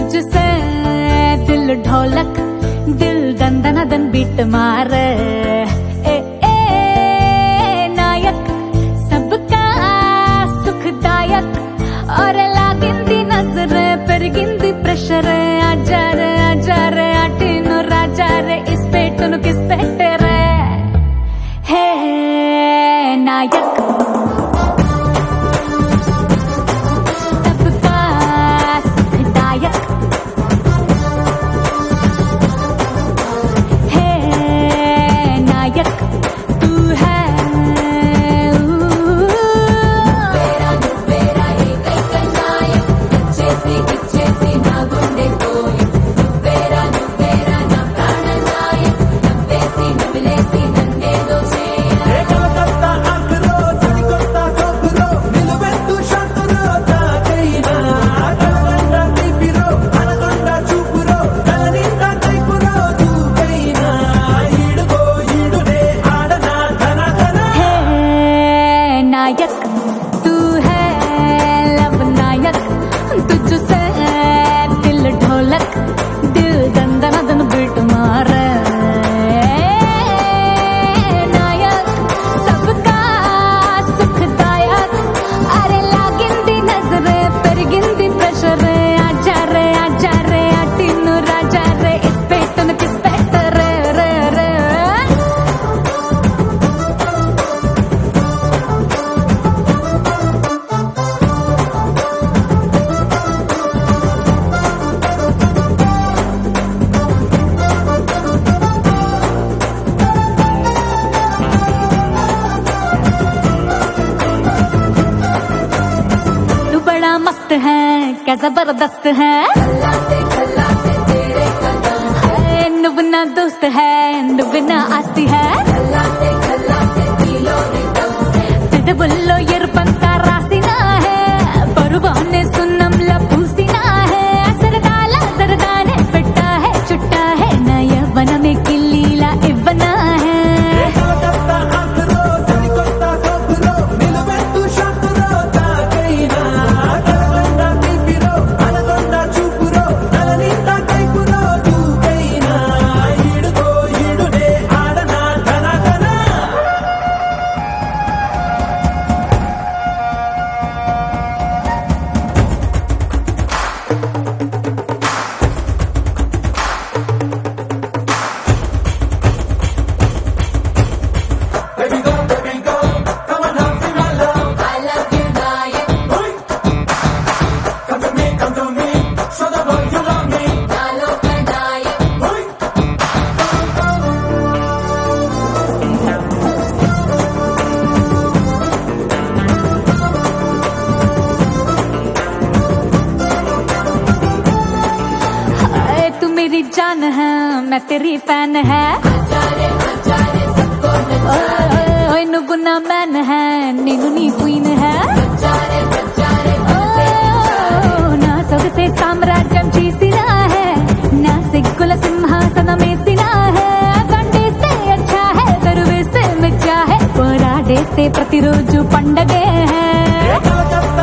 तुझसे दिल ढोलक दिल दंदना दन बीट मारे ए नायक सबका सुखदायक और लागिंदी नजर पेरिगिंदी प्रेशर आजा रे आटिनो राजा रे इस पेटनु किस पेटे रे हे नायक नायक तू है लब नायक तुझसे दिल ढोलक दिल दंदना दन बीट मारे नायक सबका सुखदायक अरे लागिंदी नजर पेरिगिंदी प्रेशर आजा रे आटिनु राजा रे इस पेटन किस पेट रे रे रे मस्त है क्या जबरदस्त है नुबना दोस्त है नुबना आस्ती है बुल्लो ఎరుపంతా రాసినా है పరువానే సున్నంలా పూసినా है సరదానే పెట్టా है చుట్టా है నా యవ్వనమే కిల్లీలా ఇవ్వనా है मेरी जान है मैं तेरी फैन है ओए नुबुना मैन है नीनू नी क्वीन है ना सొగసే సామ్రాజ్యం చేసినా है ना సిగ్గుల సింహాసనం వేసినా है గండేస్తే अच्छा है దరువేస్తే మెచ్చా है పోరాడేస్తే ప్రతిరోజు పండగే है